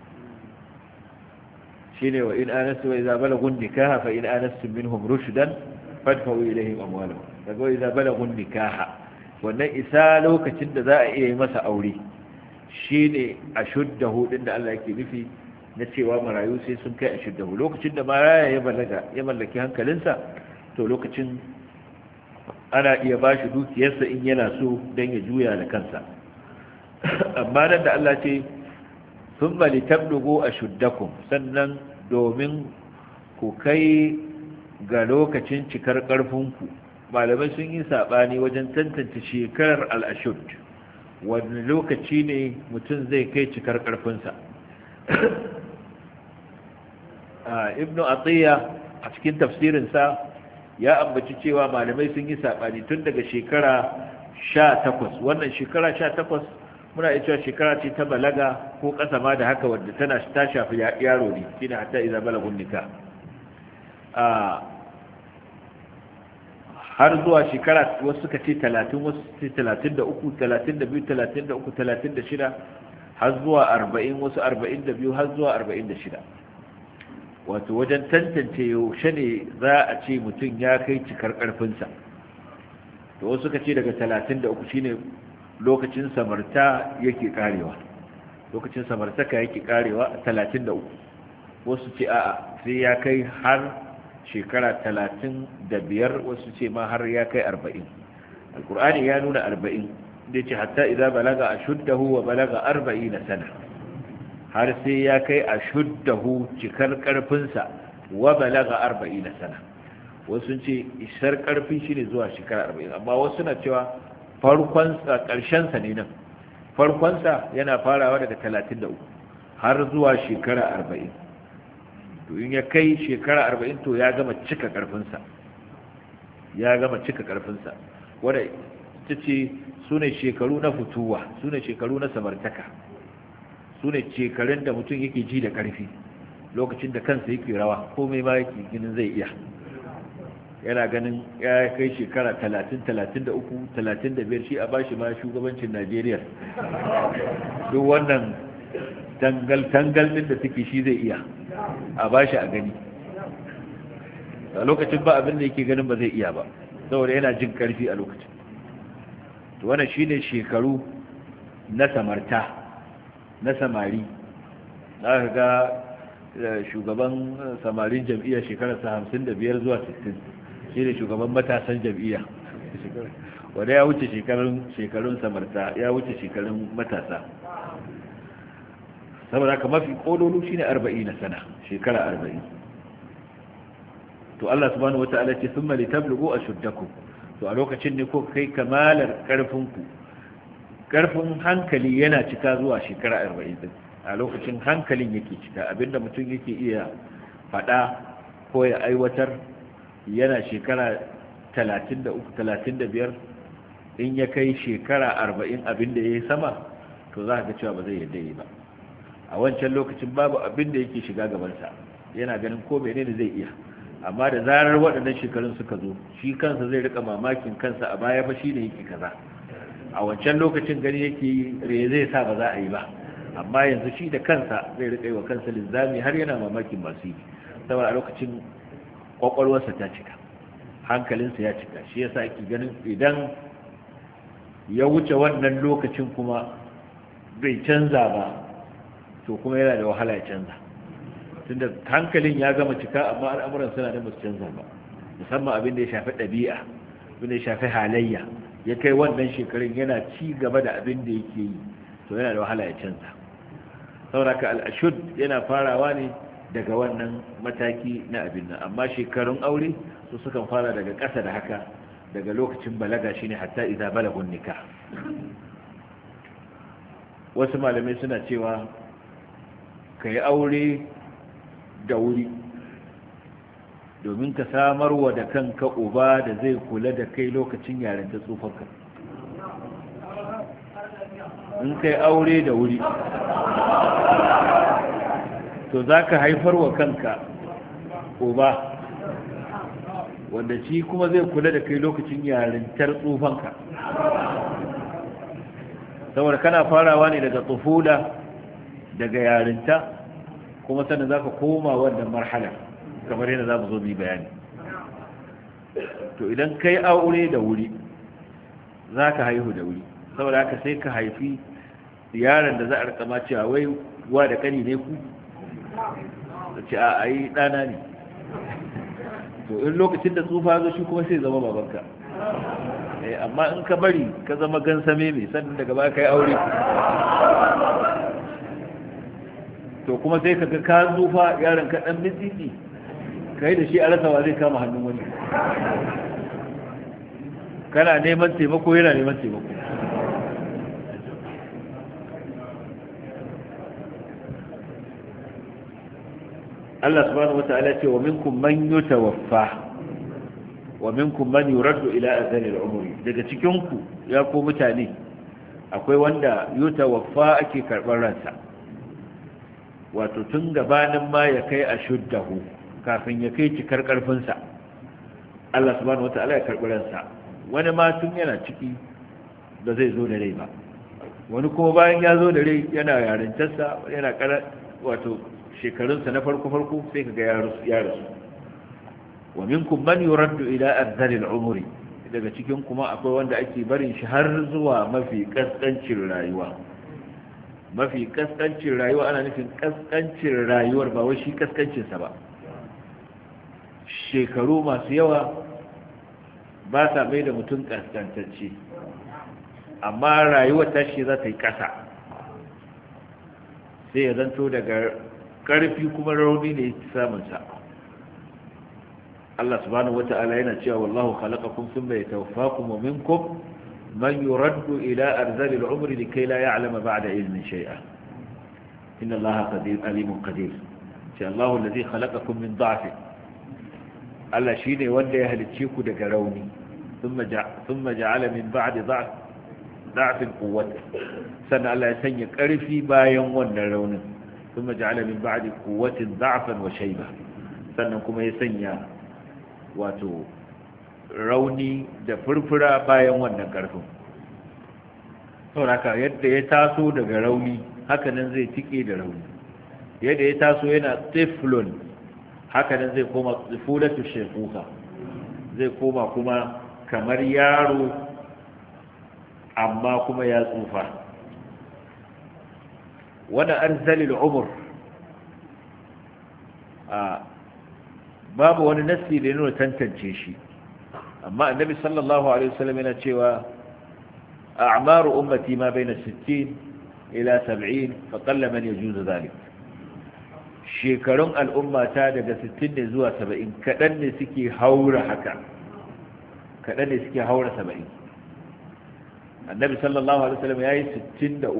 Shi ne wa in anastu wa idza balagun nikaha fa in anastum minhum rushdan fadfa'u ilayhim amwalahum. Daga wa idza balagun nikaha, wannan isa lokacin da za a iya yi masa aure shi ne ashuddahu din da Allah yake nufi na cewa marayu sai sun kai ashuddahu. Lokacin da maraya ya balaga, ya mallaki hankalinsa, to lokacin ana iya ba shi dukiyarsa in yana so don ya juya da kansa. Amma nan da Allah ce sun bali tablugo a shuddakum, sannan domin ku kai ga lokacin cikar ƙarfinku. Malamai sun yi saɓani wajen tantance shekarar al'ashud, wani lokaci ne mutum zai kai cikar ƙarfinsa. Ibn Atiyya a cikin tafsirinsa ya ambaci cewa malamai sun yi saɓani tun daga shekara 18. Wannan shekara 18 muna iya cewa shekara ce ta balaga ko ƙasa ma da haka, wadda ta shafi yaro ne, shine hatta idza balagun nikah. Har zuwa shekara, wasu suka ce 30, wasu ce 33, 32, 33, 36, har zuwa 40, wasu 42, har zuwa 46. Wato wajen tantance yaushe ne za a ce mutum ya kai cikar ƙarfinsa. To wasu suka ce daga 33 shine lokacin samarta yake karewa, lokacin samartaka yake karewa 33. wasu ce a'a sai ya kai har shekara 35, wasu ce ma har ya kai 40. alkur'ani ya nuna 40 da ce hatta idan balaga ashuddahu wa balaga 40 sana, har sai ya kai ashuddahu cikar karfinsa wa balaga 40 sana. wasu ce isar karfi shine zuwa shekara 40, amma wasu suna cewa farkonsa ƙarshensa ne nan, farkonsa yana farawa daga 33 har zuwa shekara 40. to in ya kai shekara 40 to ya gama cika karfinsa, ya gama cika karfinsa, wanda ita ce su ne shekaru na fituwa, su ne shekaru na samartaka, su ne shekarun da mutum yake ji da karfi, lokacin da kansa yake rawa, komai ma yake ginin zai iya, yana ganin ya kai shekara 30, 33, 35 shi a bashi ma shugabancin Najeriya. duk wannan tangal din da take shi zai iya a bashi a gani, a lokacin ba abin da yake ganin ba zai iya ba, saboda yana jin karfi a lokacin. to wannan shine shekaru na samarta, na samari. za ka ga shugaban samarin jam'iyya shekararsa 55 zuwa 60, shi ne shugaban matasan jam'iyya, wanda ya wuce shekarun samarta, ya wuce shekarun matasa. saboda haka mafi kololu shi ne 40 na sana, shekara 40. to Allah subhanahu wata'ala ce sun mali tablugu a shuddaku, to a lokacin ne ko kai kamalar karfinku, karfin hankali yana cika zuwa shekara 40 din, a lokacin hankalin yake cika, abinda mutum yake iya faɗa ko ya aiwatar yana shekara 33, 35, in ya kai shekara 40 abinda ya yi sama, to za ka cewa ba zai yadda yi ba. a wancan lokacin babu abinda yake shiga gabansa, yana ganin ko menene zai iya, amma da zarar waɗannan shekarun suka zo, shi kansa zai rika mamakin kansa, a baya fa shi ne yake kaza, a wancan lokacin gani yake zai sa ba za a yi ba, amma yanzu shi da kansa zai rika yi wa kansa linzami, har yana mamakin masu yi, saboda a lokacin kwakwalwarsa ta cika, hankalinsa ya cika. shi yasa ake ganin idan ya wuce wannan lokacin kuma bai canza ba, to kuma yana da wahala ya canza, tunda hankalin ya gama cika amma al'amuran suna da basu canza ba, musamman abin da ya shafi ɗabi'a, abin da ya shafi halayya, ya kai wannan shekarun yana ci gaba da abin da yake yi, to yana da wahala ya canza. saboda ka al'ashud yana farawa ne daga wannan mataki na abin nan, amma shekarun aure su sukan fara daga ƙasa da haka, daga lokacin balaga shine hatta idza balagun nikah. wasu malamai suna cewa kai aure da wuri domin ka samarwa da kanka uba da zai kula da kai lokacin yarinta tsufarka. in kai aure da wuri to za ka haifar wa kanka uba wanda shi kuma zai kula da kai lokacin yarintar tsufanka, saboda kana farawa ne daga tsufula, daga yarinta, kuma sannan za ka koma wannan marhala kamar yadda za mu zo bi bayani. to idan kai aure da wuri za ka haihu da wuri, saboda haka sai ka haifi yaron da za a rikama cewa wai wa da kani ne ku, da ce a yi ɗana ne. to in lokacin da tsufa zo shi kuma sai zama babanka, amma in ka bari ka zama gansame mai sannan daga ba ka yi aure, to kuma sai ka ka tsufa yaron ka ɗan mitsitsi, ka yi da shi a rasawa zai kama hannun wani, kana neman taimako yana neman taimako. Allah subhanahu wata'ala ce wa minkum man yutawaffa wa minkum man yuraddu ila azali al-umri, daga cikin ku ya ko mutane akwai wanda yutawaffa ake karban ransa, wato tun gabanin ma ya kai ashuddahu, kafin ya kai cikar karfin sa Allah subhanahu wata'ala ya karbi ransa. wani ma tun yana ciki da zai zo da rai ba, wani kuma bayan ya zo da rai yana yarintarsa, yana wato shekarunsa na farko sai kaga ya rasu. wa minkum man yuraddu ila arzalil umri, daga cikin kuma akwai wanda ake barin shi har zuwa mafi kaskancin rayuwa. Mafi kaskancin rayuwa ana nufin kaskancin rayuwar ba wai shi kaskancinsa ba. Shekaru masu yawa ba sa mai da mutum kaskantacce, amma rayuwar tashi za ta yi ƙasa, sai ya zanto daga ƙarfi kuma rauni ne samunsa. Allah subhanahu wata'ala yana cewa wallahu khalaqakum thumma yatawaffakum wa minkum man yuraddu ila arzali al-umri likay la ya'lama ba'da ilmin shay'a. Inna Allaha alimun qadir. Sai Allahu alladhi khalaqakum min dha'f. Allah shine wanda ya halicce ku daga rauni, thumma ja'ala min ba'di dha'fin quwwatan. Sannan Allah ya sanya ƙarfi bayan wannan raunin. Thumma ja'ala min ba'di quwwatin dha'fan wa shayba. Sannan kuma ya sanya wato rauni da furfura bayan wannan ƙarfin. Sauraka yadda ya taso daga rauni hakanan zai tike da rauni, yadda ya taso yana tiflun hakanan zai koma tsifulatu shekuka, zai koma kuma kamar yaro amma kuma ya tsufa. wani arzalil umur babu wani nassi da nuna tantance shi, amma annabi sallallahu alaihi wasallam yana cewa a'maru ummati ma baina 60 ila 70 fa qalla man yajuzu dhalik. shekarun al'ummata daga 60 ne zuwa 70, kadan ne suke haura haka, kadan ne suke haura 70. annabi sallallahu alaihi wasallam yayi 63.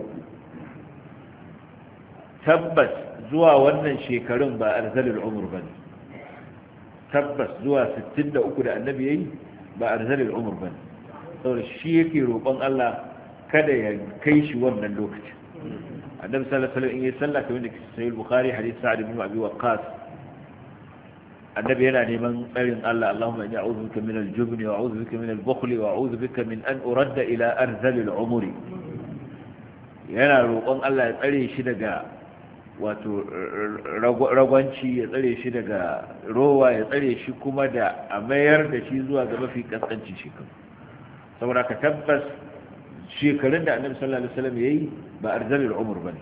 tabbas zuwa wannan shekarun ba arzalul umur bane, tabbas zuwa 63 da annabi yayi ba arzalul umur bane, saboda shi yake roƙon Allah kada ya kai shi wannan lokacin. annabi sallallahu alaihi wasallam in yi sallah kamar da ke sahih bukhari hadith sa'd ibn abi waqqas, annabi yana neman tsarin Allah, Allahumma inni a'udhu bika min al-jubn wa a'udhu bika min al-bukhl wa a'udhu bika min an uradda ila arzalil umri. yana roƙon Allah ya tsare shi daga wato ragwanci, ya tsare shi daga rowa, ya tsare shi kuma da a mayar da shi zuwa ga mafi kaskancin shekaru. saboda ka tabbas shekarun da annabi sallallahu alaihi wasallam yayi ba arzalul umur bane.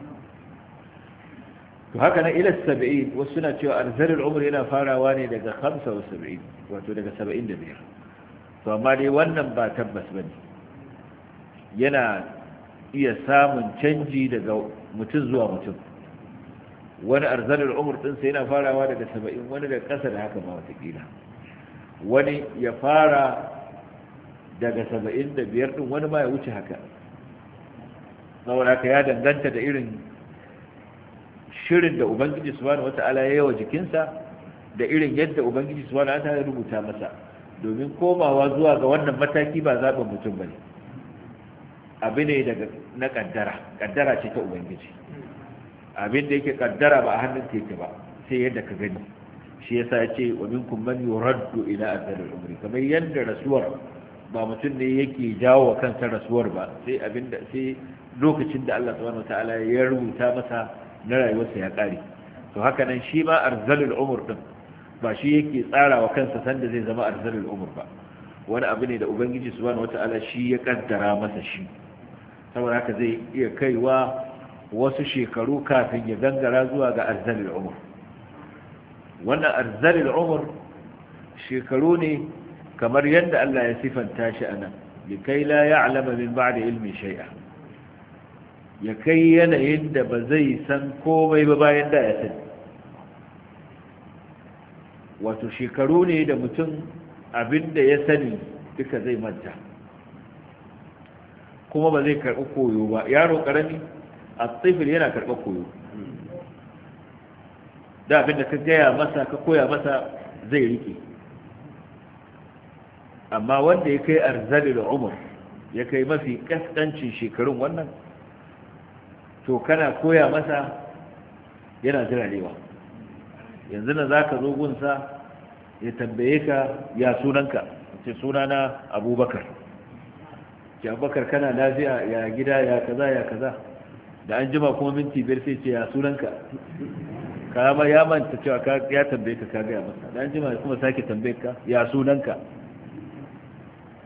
to haka na ila 70 wasu suna cewa arzalul umur yana farawa ne daga 75, wato daga 75. to amma dai wannan ba tabbas bane, yana iya samun canji daga mutum zuwa mutum. wani arzalul umur ɗinsa yana farawa daga 70, wani daga ƙasa da haka ma watakila, wani ya fara daga 75 ɗin, wani ma ya wuce haka. saboda haka ya danganta da irin shirin da ubangiji subhanahu wata'ala ya yi wa jikinsa, da irin yadda ubangiji subhanahu wata'ala ya rubuta masa, domin komawa zuwa ga wannan mataki ba zaɓin mutum ba ne, abu ne daga na ƙaddara ce ta ubangiji. abin da yake kaddara ba a hannun teke ba sai yadda ka gani. shi yasa ya ce wa minkum man yuraddu ila arzalil umri, kamar yadda rasuwar ba mutum ne yake jawo wa kansa rasuwar ba, sai lokacin da Allah subhanahu wataala ya rubuta masa na rayuwarsa ya kare. to haka nan shi ma arzalul umur din ba shi yake tsara wa kansa sanda zai zama arzalul umur ba, wani abu ne da ubangiji subhanahu wataala shi ya kaddara masa shi. saboda haka zai iya kaiwa wasu shekaru kafin ya gangara zuwa ga arzalil umur. wannan arzalil umur shekaru ne kamar yadda Allah ya sifanta shi anan, likai la ya'lama min ba'di ilmi shay'a, ya kai yanayin da ba zai san komai ba bayan da ya sani. wato shekaru ne da mutum abinda ya sani duka zai manta, kuma ba zai karɓi koyo ba. yaro ƙarami a tsifir yana karɓar koyo, da abinda ka gaya masa ka koya masa zai rike. amma wanda ya kai arzali da umar, ya kai mafi kaskancin shekarun wannan, to kana koya masa yana jirarewa. yanzu na za ka zo gunsa ya tambaye ka ya sunanka, ce sunana abubakar. ce abubakar kana lafiya, ya gida, ya kaza ya kaza. da an jima kuma minti 5 sai ce ya sunanka, kama ya manta cewa ya tambaye ka gaya masa. da an jima kuma sake tambaye ka ya sunanka.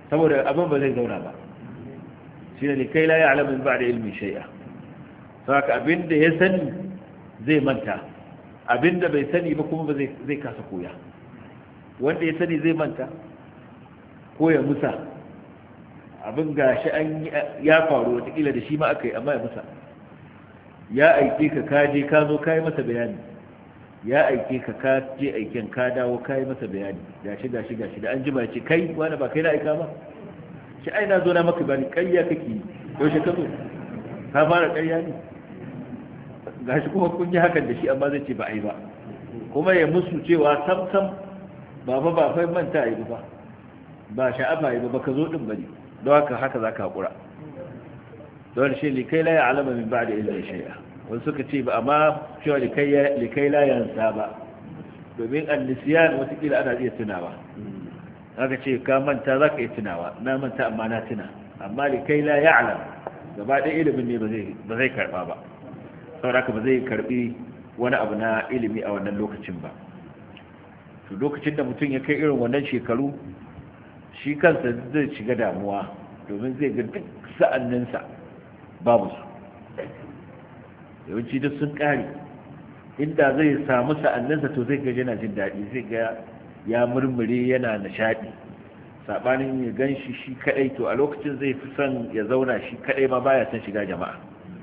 saboda abin ba zai zauna ba shine likai la ya'lamu min ba'da ilmi shay'a saka abinda ya sani zai manta abinda bai sani ba kuma ba zai kasa koya wanda ya sani zai manta ko ya musa abin gashi ya faru watakila da shi ma aka yi amma ya musa ya aike ka kaje ka zo ka yi masa bayani ya aike ka ka je aiken ka dawo ka yi masa bayani gashi da an jima ce kai wani ba kai na aika ba shi ai na zo na maka bani ƙarya kake yi yaushe ka zo ka fara ƙarya ne gashi kuma kun yi hakan da shi amma zai ce ba ai ba kuma ya musu cewa sam ba fa manta ai ba ba sha'afa ai ba ka zo din bane don haka zaka hakura don shi likai la ya'lamu min ba'di ilmi shay'a wani suka ce ba amma cewa likai la yansa ba domin annisiyan watakila ana iya tunawa haka ce ka manta za ka iya tunawa na manta amma na tuna amma likai la ya'lam gaba ɗaya ilimin ne ba zai karɓa ba saboda haka ba zai karɓi wani abu na ilimi a wannan lokacin ba to lokacin da mutum ya kai irin wannan shekaru shi kansa zai shiga damuwa domin zai ga duk sa'anninsa babu su yawanci duk sun kare inda zai samu sa'anninsa to zai ga yana jin daɗi zai ga ya murmure yana nishaɗi saɓanin ya gan shi kaɗai to a lokacin zai fi son ya zauna shi kaɗai ma baya son shiga jama'a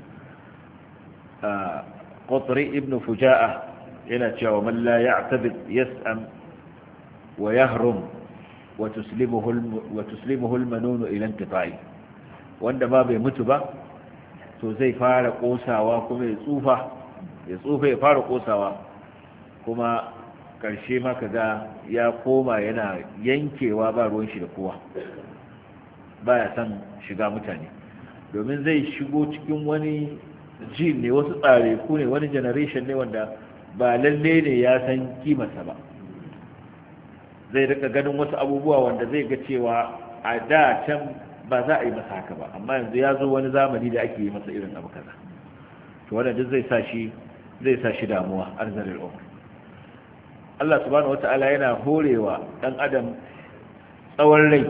qatri ibn fuja'a yana cewa man la ya'tabid yas'am wa yahrum wa tuslimuhu al-manun ila inqita'i wanda ba bai mutu ba to zai fara kosawa kuma ya tsufa ya fara kosawa kuma karshe ma kaga ya koma yana yankewa ba ruwan shi da kowa baya san shiga mutane domin zai shigo cikin wani jin ne wasu tsare ku ne wani generation ne wanda ba lalle ne ya san kimarsa ba zai rika ganin wasu abubuwa wanda zai ga cewa a da can ba za a yi masa haka ba amma yanzu ya zo wani zamani da ake yi masa irin abu kaza to wannan duk zai sa shi damuwa arzalil umr Allah subhanahu wata'ala yana horewa dan adam tsawon rai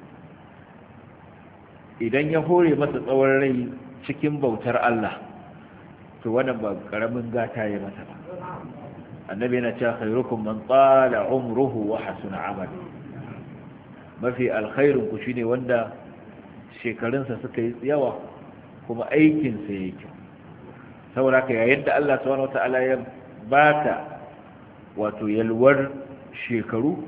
idan ya hore masa tsawon rai cikin bautar Allah to wannan ba karamin gata ya masa ba annabi yana cewa khairukum man tala umruhu wa hasuna amali mafi alkhairun ku shine wanda shekarunsa suka yi yawa kuma aikinsa ya yi kyau saboda ka yayin da Allah subhanahu wata'ala ya baka wato yalwar shekaru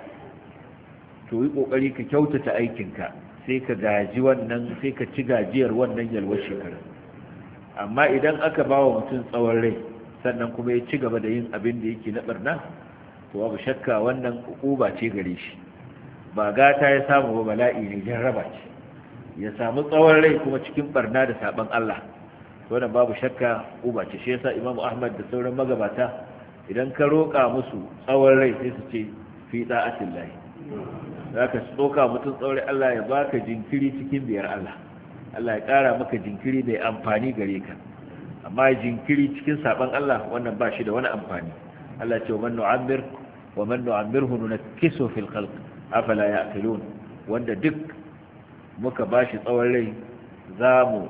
to yi kokari ka kyautata aikinka sai ka gaji wannan sai ka ci gajiyar wannan yalwar shekaru amma idan aka ba wa mutum tsawon rai sannan kuma ya ci gaba da yin abin da yake na barna to babu shakka wannan ukuba ce gare shi ba gata ya samu ba bala'i ne jarraba ce ya samu tsawon rai kuma cikin barna da saban Allah wannan babu shakka uba ce shi yasa Imam Ahmad da sauran magabata idan ka roƙa musu tsawon rai sai su ce fi da'atillahi zaka tsoka mutum tsawon Allah ya baka jinkiri cikin biyar Allah Allah ya ƙara maka jinkiri mai amfani gare ka amma jinkiri cikin saban Allah wannan ba shi da wani amfani Allah ce wa man nu'ammirhu nunakkisu fil khalq afala ya'qilun wanda duk muka bashi tsawon rai za mu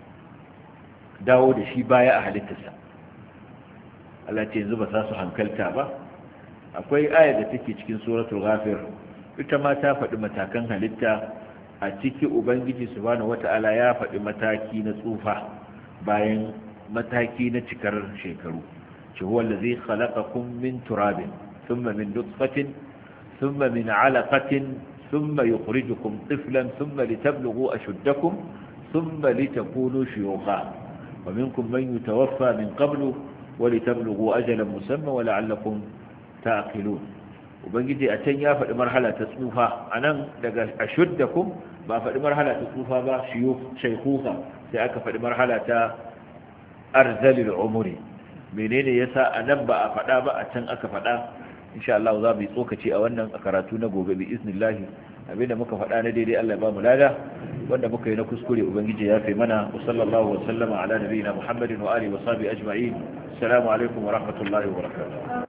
dawo da shi baya a halittarsa Allah ce yanzu ba za su hankalta ba akwai aya da take cikin suratul ghafir ita ma ta faɗi matakan halitta a ciki ubangiji subhanahu wata'ala ya faɗi mataki na tsufa bayan mataki na cikar shekaru ce huwa allazi khalaqakum min turabin thumma min nutfatin thumma min 'alaqatin ثم يخرجكم طفلا ثم لتبلغوا أشدكم ثم لتكونوا شيوخا ومنكم من يتوفى من قبل ولتبلغوا أجلا مسمى ولعلكم تعقلون وبنجي أتن يافد مرحلة تصنوفا أنا أشدكم ما فد مرحلة تصنوفا با شيخوخا سأكفد مرحلة أرذل العمر menene yasa anan ba a faɗa ba a can aka faɗa insha Allah za mu yi tsokaci a wannan karatu na gobe bi iznillahi abinda muka faɗa na daidai Allah ya ba mu lada wanda muka yi na kuskure ubangiji ya fi mana wa sallallahu wa sallama ala nabiyina Muhammadin wa alihi wa sahbihi ajma'in assalamu alaikum wa rahmatullahi wa barakatuh